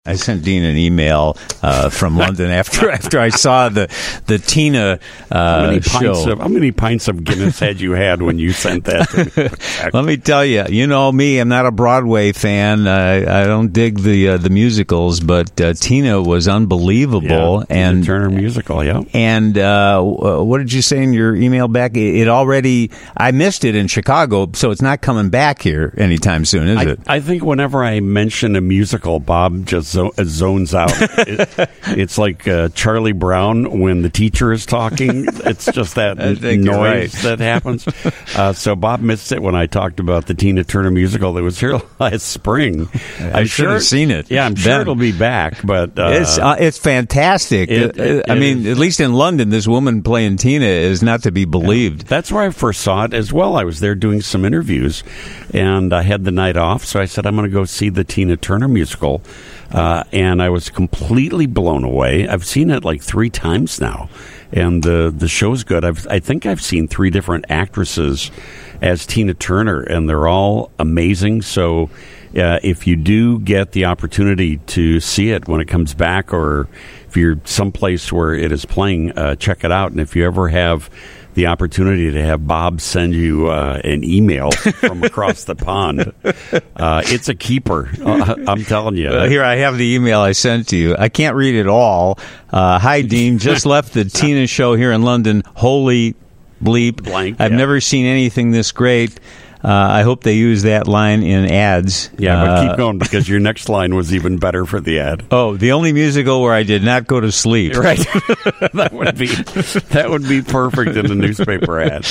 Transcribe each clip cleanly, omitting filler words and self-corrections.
I sent Dean an email from London after I saw the Tina show. How many pints of Guinness had you had when you sent that to me? Let me tell you, you know me, I'm not a Broadway fan. I don't dig the musicals, but Tina was unbelievable. Yeah, and the Turner musical, yeah. And what did you say in your email back? I missed it in Chicago, so it's not coming back here anytime soon, is it? I think whenever I mention a musical, Bob just zones out. It's like Charlie Brown when the teacher is talking. It's just that noise that happens. So Bob missed it when I talked about the Tina Turner musical that was here last spring. I should have seen it. Yeah, I'm sure it'll be back. But it's fantastic. I mean, at least in London, this woman playing Tina is not to be believed. Yeah, that's where I first saw it as well. I was there doing some interviews, and I had the night off, so I said, I'm going to go see the Tina Turner musical. And I was completely blown away. I've seen it like 3 times now, and the show's good. I think I've seen 3 different actresses as Tina Turner, and they're all amazing. So if you do get the opportunity to see it when it comes back, or if you're someplace where it is playing, check it out. And if you ever have the opportunity to have Bob send you an email from across the pond, it's a keeper. I'm telling you. Here, I have the email I sent to you. I can't read it all. Hi, Dean. Just left the Tina show here in London. Holy bleep. Blank, I've never seen anything this great. I hope they use that line in ads. Yeah, but keep going, because your next line was even better for the ad. Oh, the only musical where I did not go to sleep. Right. that would be perfect in the newspaper ad.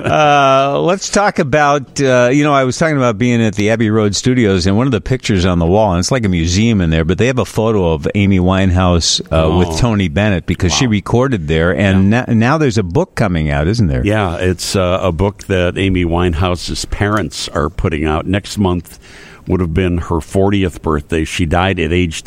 Let's talk about, I was talking about being at the Abbey Road Studios, and one of the pictures on the wall, and it's like a museum in there, but they have a photo of Amy Winehouse with Tony Bennett, because she recorded there, and now there's a book coming out, isn't there? Yeah, it's a book that Amy Winehouse's parents are putting out. Next month would have been her 40th birthday. She died at age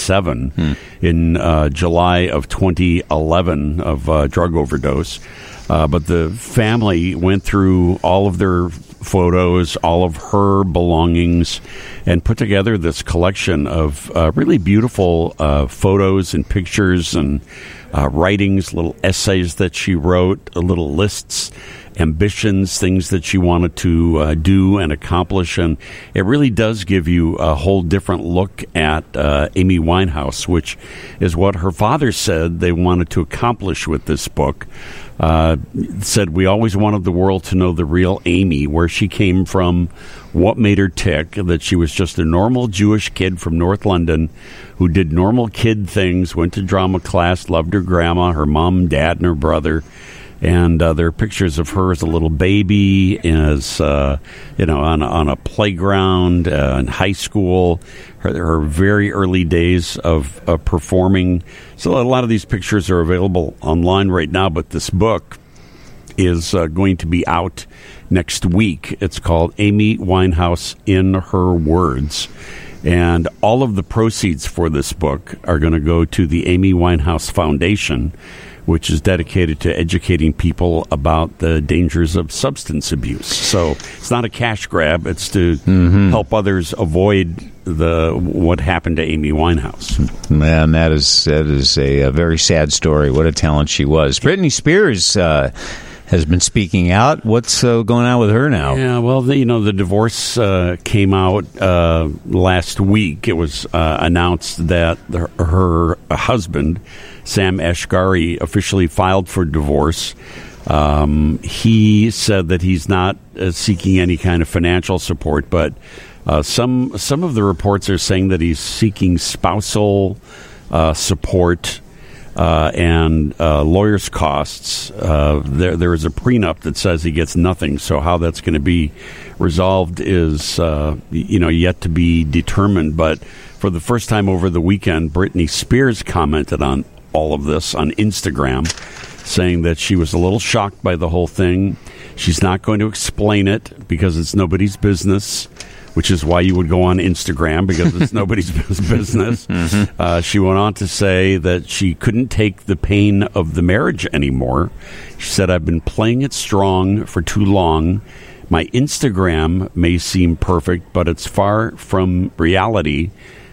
27 in July of 2011 of drug overdose. But the family went through all of their photos, all of her belongings, and put together this collection of really beautiful photos and pictures and writings, little essays that she wrote, little lists, ambitions, things that she wanted to do and accomplish. And it really does give you a whole different look at Amy Winehouse, which is what her father said they wanted to accomplish with this book. Said, we always wanted the world to know the real Amy, where she came from, what made her tick, that she was just a normal Jewish kid from North London who did normal kid things, went to drama class, loved her grandma, her mom, dad, and her brother. And there are pictures of her as a little baby, as on a playground in high school, her very early days of performing. So a lot of these pictures are available online right now, but this book is going to be out next week. It's called Amy Winehouse in Her Words. And all of the proceeds for this book are going to go to the Amy Winehouse Foundation, which is dedicated to educating people about the dangers of substance abuse. So it's not a cash grab. It's to help others avoid what happened to Amy Winehouse. Man, that is a very sad story. What a talent she was. Britney Spears has been speaking out. What's going on with her now? Yeah, well, the divorce came out last week. It was announced that her husband, Sam Asghari, officially filed for divorce. He said that he's not seeking any kind of financial support, but some of the reports are saying that he's seeking spousal support and lawyer's costs. There is a prenup that says he gets nothing, so how that's going to be resolved is yet to be determined. But for the first time over the weekend, Britney Spears commented on all of this on Instagram, saying that she was a little shocked by the whole thing. She's not going to explain it because it's nobody's business, which is why you would go on Instagram, because it's nobody's business. She went on to say that she couldn't take the pain of the marriage anymore. She said, I've been playing it strong for too long. My Instagram may seem perfect, but it's far from reality.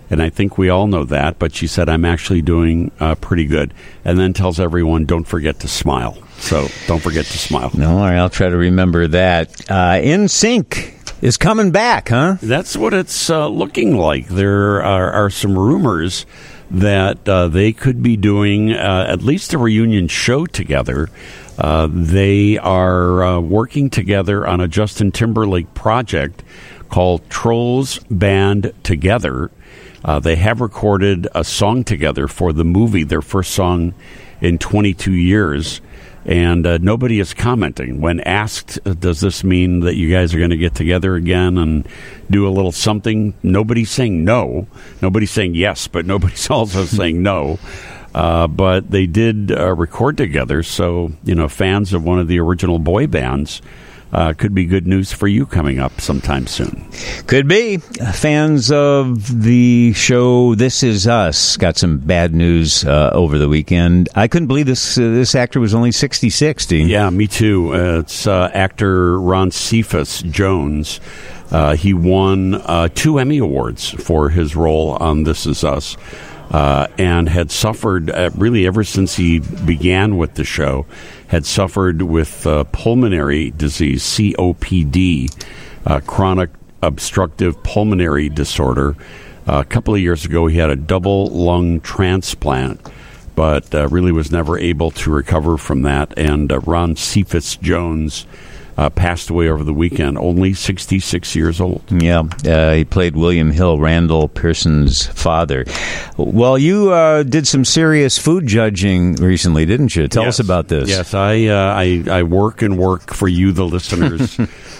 And I think we all know that, but she said, I'm actually doing pretty good. And then tells everyone, don't forget to smile. So don't forget to smile. No, all right, I'll try to remember that. NSYNC is coming back, huh? That's what it's looking like. There are some rumors that they could be doing at least a reunion show together. They are working together on a Justin Timberlake project called Trolls Band Together. They have recorded a song together for the movie, their first song in 22 years. And nobody is commenting. When asked, does this mean that you guys are going to get together again and do a little something? Nobody's saying no. Nobody's saying yes, but nobody's also saying no. But they did record together, so fans of one of the original boy bands could be good news for you coming up sometime soon. Could be. Fans of the show This Is Us got some bad news over the weekend. I couldn't believe this actor was only 66, Dean. Yeah, me too. It's actor Ron Cephas Jones. He won 2 Emmy Awards for his role on This Is Us. And had suffered, really ever since he began with the show, had suffered with pulmonary disease, COPD, chronic obstructive pulmonary disorder. A couple of years ago, he had a double lung transplant, but really was never able to recover from that. And Ron Cephas Jones passed away over the weekend, only 66 years old. Yeah, he played William Hill, Randall Pearson's father. Well, you did some serious food judging recently, didn't you? Tell us about this. Yes, I work for you, the listeners,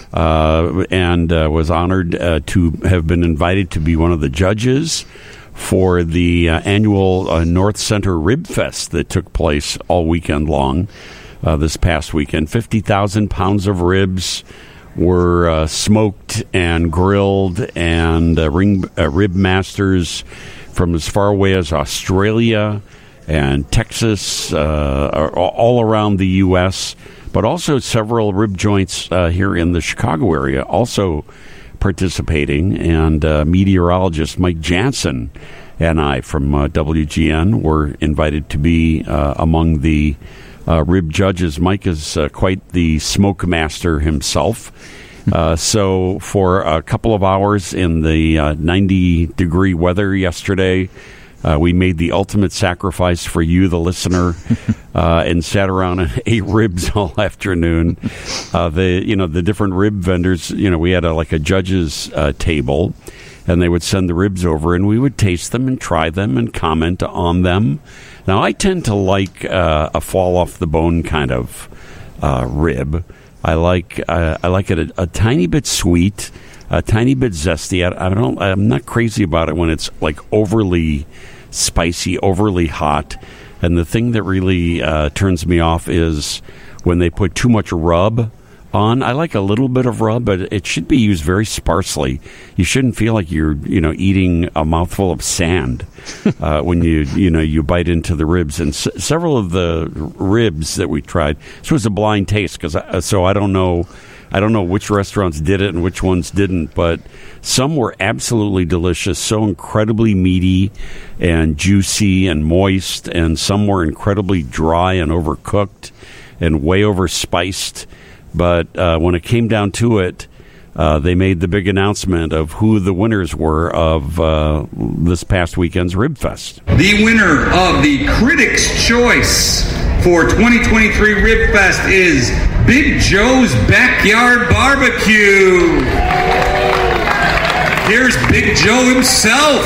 and was honored to have been invited to be one of the judges for the annual North Center Rib Fest that took place all weekend long. This past weekend, 50,000 pounds of ribs were smoked and grilled, and rib masters from as far away as Australia and Texas, all around the U.S., but also several rib joints here in the Chicago area also participating. And meteorologist Mike Jansen and I from WGN were invited to be among the rib judges. Mike is quite the smoke master himself. So for a couple of hours in the 90-degree weather yesterday, we made the ultimate sacrifice for you, the listener, and sat around and ate ribs all afternoon. The different rib vendors, we had a judge's table, and they would send the ribs over, and we would taste them and try them and comment on them. Now, I tend to like a fall-off-the-bone kind of rib. I like it a tiny bit sweet, a tiny bit zesty. I'm not crazy about it when it's like overly spicy, overly hot. And the thing that really turns me off is when they put too much rub on. I like a little bit of rub, but it should be used very sparsely. You shouldn't feel like you're eating a mouthful of sand when you bite into the ribs. And several of the ribs that we tried, this was a blind taste so I don't know which restaurants did it and which ones didn't, but some were absolutely delicious, so incredibly meaty and juicy and moist, and some were incredibly dry and overcooked and way overspiced. But when it came down to it, they made the big announcement of who the winners were of this past weekend's Rib Fest. The winner of the Critics' Choice for 2023 Rib Fest is Big Joe's Backyard Barbecue. Here's Big Joe himself.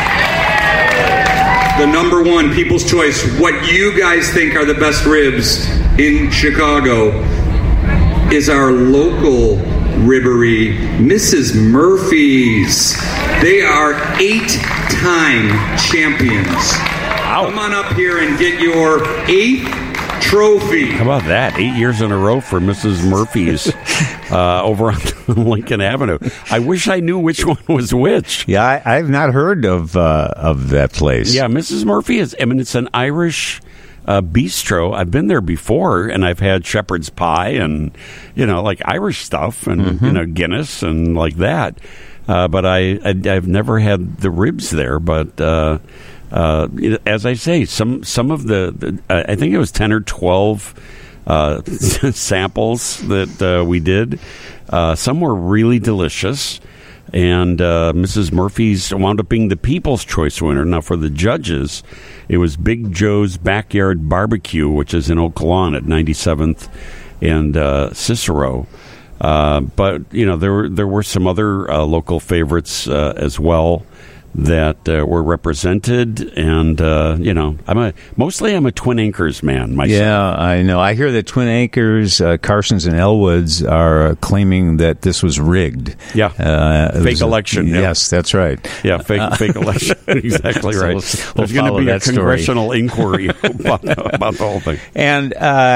The number one People's Choice, what you guys think are the best ribs in Chicago, is our local ribbery, Mrs. Murphy's. They are 8-time champions. Wow. Come on up here and get your 8th trophy. How about that? 8 years in a row for Mrs. Murphy's over on Lincoln Avenue. I wish I knew which one was which. Yeah, I've not heard of that place. Yeah, Mrs. Murphy it's an Irish bistro. I've been there before, and I've had shepherd's pie and like Irish stuff and Guinness and like that. but I've never had the ribs there. But as I say, some of the I think it was 10 or 12 samples that we did. Some were really delicious. And Mrs. Murphy's wound up being the People's Choice winner. Now, for the judges, it was Big Joe's Backyard Barbecue, which is in Oak Lawn at 97th and Cicero. But, there were some other local favorites as well that were represented, and I'm a Twin Anchors man myself. Yeah, I know. I hear that Twin Anchors, Carsons and Elwoods are claiming that this was rigged. Yeah, fake election. Yes, that's right. Yeah, fake election. Exactly right. So There's going to be a congressional inquiry about the whole thing. And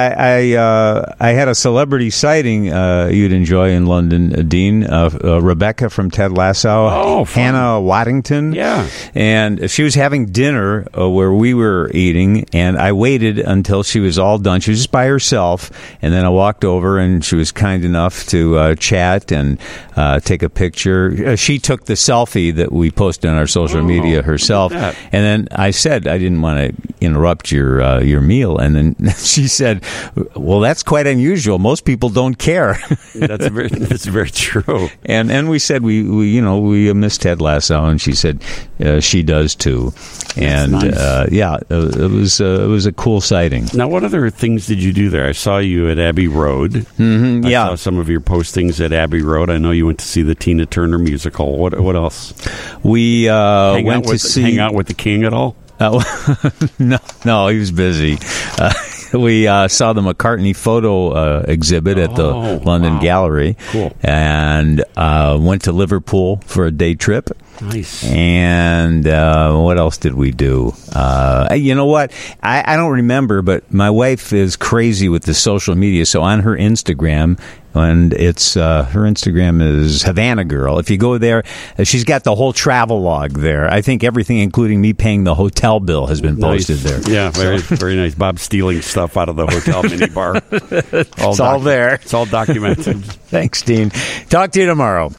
I had a celebrity sighting you'd enjoy in London, Dean. Rebecca from Ted Lasso. Oh, fun. Hannah Waddington. Yeah. And she was having dinner where we were eating, and I waited until she was all done. She was just by herself, and then I walked over, and she was kind enough to chat and take a picture. She took the selfie that we posted on our social media herself, and then I said I didn't want to interrupt your meal, and then she said, "Well, that's quite unusual. Most people don't care." That's very true. And we said we miss Ted Lasso, and she said she does too. And nice. It was a cool sighting. Now, what other things did you do there? I saw you at Abbey Road. Mm-hmm, I saw some of your postings at Abbey Road. I know you went to see the Tina Turner musical. What else? We hang out with the King at all? No, he was busy. We saw the McCartney photo exhibit at the London Gallery. Cool. And went to Liverpool for a day trip. Nice. And what else did we do? You know what? I don't remember, but my wife is crazy with the social media. So on her Instagram, and it's her Instagram is Havana Girl. If you go there, she's got the whole travel log there. I think everything, including me paying the hotel bill, has been posted there. Yeah, very nice. Bob stealing stuff out of the hotel minibar. It's all there. It's all documented. Thanks, Dean. Talk to you tomorrow.